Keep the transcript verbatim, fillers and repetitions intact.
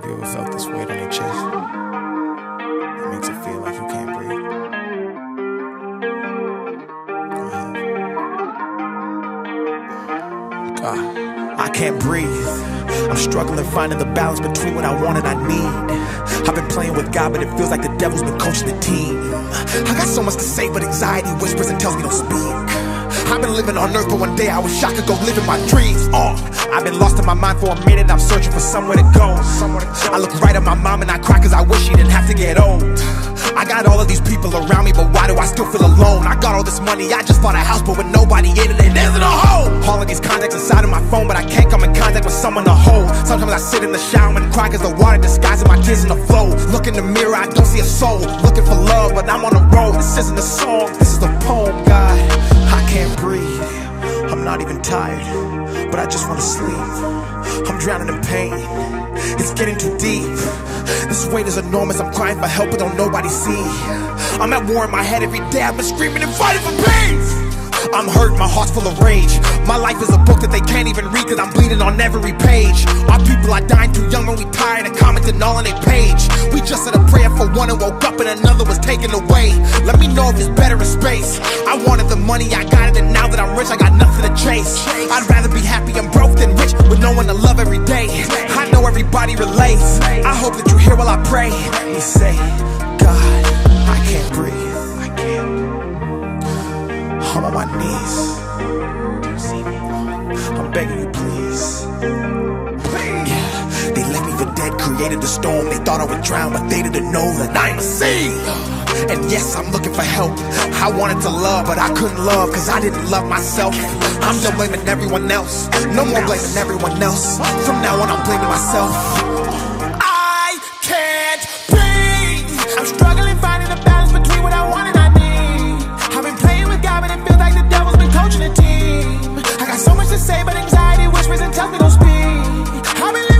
Have you ever felt this weight on your chest? It makes it feel like you can't breathe. I have. God, I can't breathe. I'm struggling finding the balance between what I want and I need. I've been playing with God, but it feels like the devil's been coaching the team. I got so much to say, but anxiety whispers and tells me don't speak. I've been living on earth, but one day I wish I could go live in my dreams. Uh, I've been lost in my mind for a minute, I'm searching for somewhere to go. I look right at my mom and I cry cause I wish she didn't have to get old. I got all of these people around me, but why do I still feel alone? I got all this money, I just bought a house, but with nobody in it, it isn't a home. All of these contacts inside of my phone, but I can't come in contact with someone to hold. Sometimes I sit in the shower and cry cause the water disguises my tears in the flow. Look in the mirror, I don't see a soul. Looking for love, but I'm on the road. This isn't a song, this is a poem, God. I can't breathe, I'm not even tired, but I just wanna sleep. I'm drowning in pain, it's getting too deep. This weight is enormous, I'm crying for help but don't nobody see. I'm at war in my head every day, I've been screaming and fighting for peace. I'm hurt, my heart's full of rage. My life is a book that they can't even read cause I'm bleeding on every page. Our people are dying too young when we tired of commenting all on their page. We just said a prayer for one and woke up and another was taken away. Let me know if it's better in space. I wanted the money, I got it, and now that I'm rich I got nothing to chase. I'd rather be happy and broke than rich with no one to love every day. I know everybody relates, I hope that you hear while I pray. We say, God, I can't breathe, I can't. I'm on my knees, I'm begging you please. Yeah, they left me for dead, created the storm. They thought I would drown, but they didn't know that I'm a sea. And yes, I'm looking for help. I wanted to love, but I couldn't love cause I didn't love myself. I'm still blaming everyone else, no more blaming everyone else. From now on I'm blaming myself. I can't breathe, I'm struggling finding the balance between what I want and I need. I've been playing with God, but it feels like the devil's been coaching the team. I got so much to say, but anxiety whispers and tells me don't speak. I've been